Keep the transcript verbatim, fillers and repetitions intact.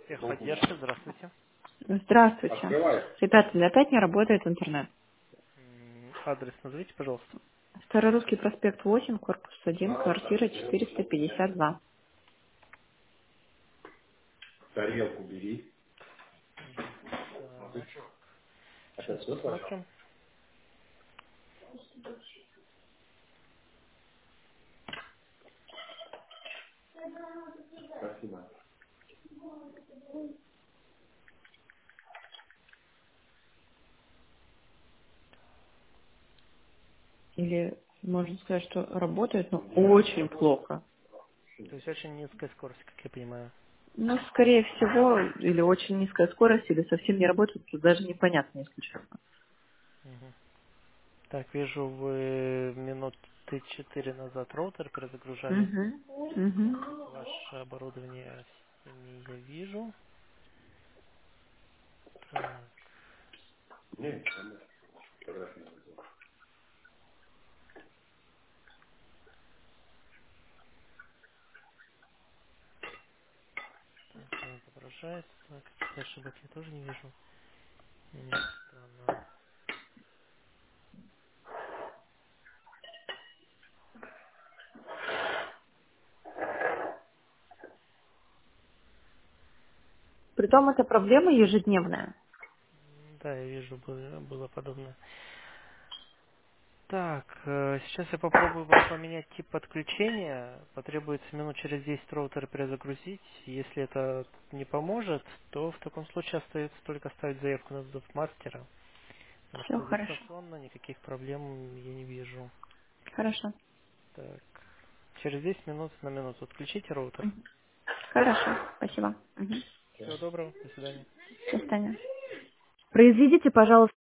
Техподдержка, здравствуйте. Здравствуйте. Ребята, опять не работает интернет. М, Адрес назовите, пожалуйста. Старорусский проспект восемь, корпус один, квартира четыреста пятьдесят два. Тарелку бери. Мгм. Так, сейчас посмотрим. Спасибо. Или можно сказать, что работает, но очень плохо. То есть очень низкая скорость, как я понимаю. Ну, скорее всего, или очень низкая скорость, или совсем не работает, тут даже непонятно, если честно. Мгм. Так, вижу, вы минуты четыре назад роутер перезагружали. Угу. Угу. Ваше оборудование в сети я вижу. Так, Нет, она фотографии не видела. так, не отображается. Каких-то ошибок я тоже не вижу. Нет, странно. Притом эта проблема ежедневная. М, Да, я вижу, было, было подобное. Так, э, сейчас я попробую вам поменять тип подключения. Потребуется минут через десять роутер перезагрузить. Если это не поможет, то в таком случае остается только ставить заявку на вызов мастера. Потому Все что хорошо. дистанционно никаких проблем я не вижу. Хорошо. Так, через десять минут на минуту отключите роутер. Мгм. Хорошо. Спасибо. Угу. Всего доброго, до свидания. До свидания. Произведите, пожалуйста,